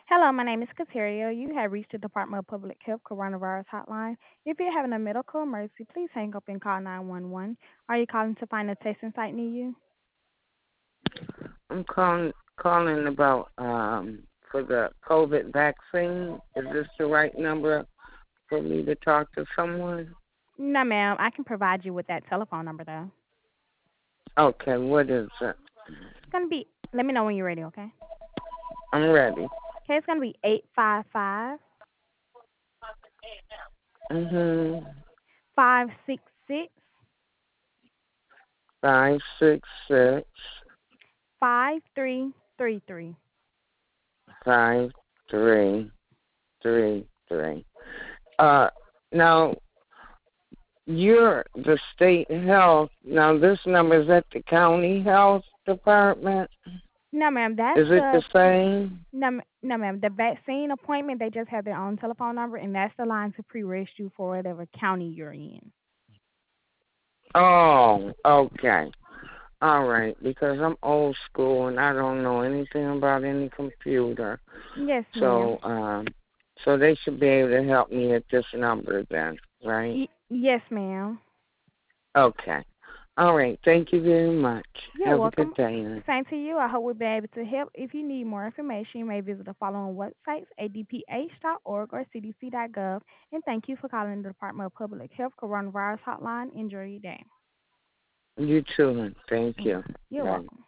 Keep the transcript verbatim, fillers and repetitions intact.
Hello, my name is Kateria. You have reached the Department of Public Health Coronavirus Hotline. If you're having a medical emergency, please hang up and call nine one one. Are you calling to find a testing site near you? I'm calling calling about um for the COVID vaccine. Is this the right number for me to talk to someone? No, ma'am. I can provide you with that telephone number, though. Okay, what is it? It's going to be, let me know when you're ready, okay? I'm ready. Okay, it's going to be eight five five, Mhm. five six six, Five six six five three three three. five three three three. Uh, now you're the state health. Now this number is at the county health department. No, ma'am. That's Is it the the same? no, ma- no, ma'am. The vaccine appointment, they just have their own telephone number, and that's the line to pre-register you for whatever county you're in. Oh, okay. All right, because I'm old school and I don't know anything about any computer. Yes, ma'am. So, um, so they should be able to help me at this number then, right? Y- yes, ma'am. Okay. All right. Thank you very much. You're Have a good welcome. day. Same to you. I hope we'll be able to help. If you need more information, you may visit the following websites, a d p h dot org or c d c dot gov. And thank you for calling the Department of Public Health Coronavirus Hotline. Enjoy your day. You too. Thank Mm. you. You're Bye. welcome.